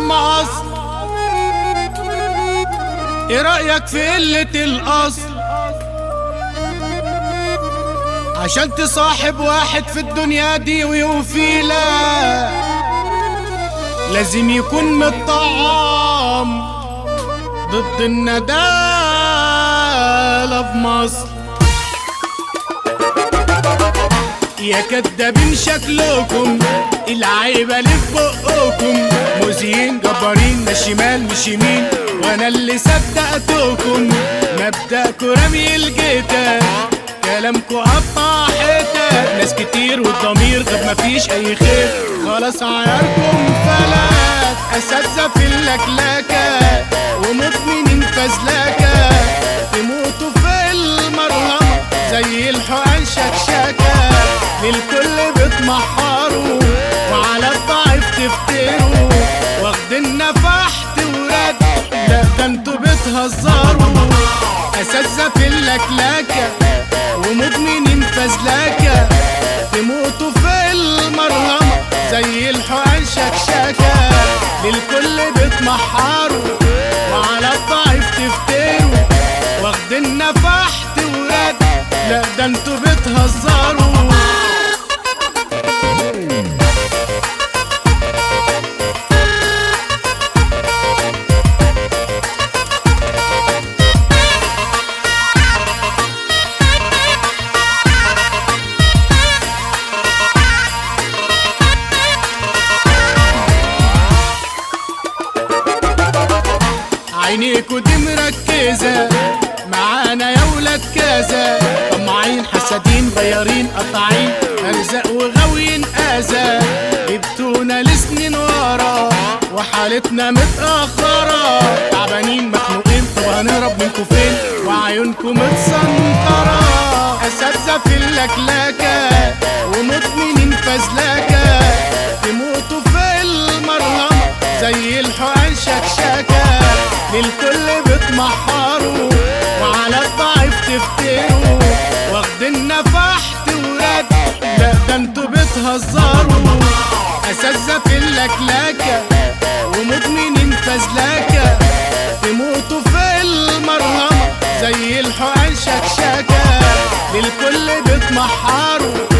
عم اصل. ايه رأيك في قلة الاصل؟ عشان تصاحب واحد في الدنيا دي ويوفي لا لازم يكون متطعم ضد الندالة بمصر. يا كدابين شكلكم العيبة اللي في بقكم، مؤذيين جبارين لا شمال مش يمين، وانا اللي صدقتكم. مبدأكوا رمي الجتال، كلامكوا قطع حتت، ناس كتير والضمير غاب مفيش اي خير، خلاص عياركم فلات. اساتذة في اللكلكة ومدمنين فزلكة، تموتوا في المرهمة زي الحقن شكشكة. للكل بتمحروا وعلى الضعيف تفتروا، واخدنا فحت ورد، لا ده انتوا بتهزروا. اساتذة في اللكلكة ومدمنين فزلكة، تموتوا في المرهمة زي الحقن شكشكة. للكل بتمحروا وعلى الضعيف تفتروا، واخدنا فحت ورد، لا ده انتوا بتهزروا. عينيكوا دي مركزة معانا يا ولاد كذا، طماعين حسادين غيارين قطاعين، ارزاق وغاويين اذى، جبتونا لسنين ورا وحالتنا متأخرة، تعبانين مخنوقين طب هنهرب منكوا فين وعيونكوا متسنطرة. اساتذة في اللكلكة ومدمنين فزلكة، تموتوا في المرهمة زي الحقن شكشكة. للكل بتمحروا وعلى الضعيف تفتروا، واخدنا فحت ورد، لا ده انتوا بتهزروا. اساتذة في اللكلكة ومدمنين فزلكة، تموتوا في المرهمة زي الحقن شكشكة. للكل بتمحروا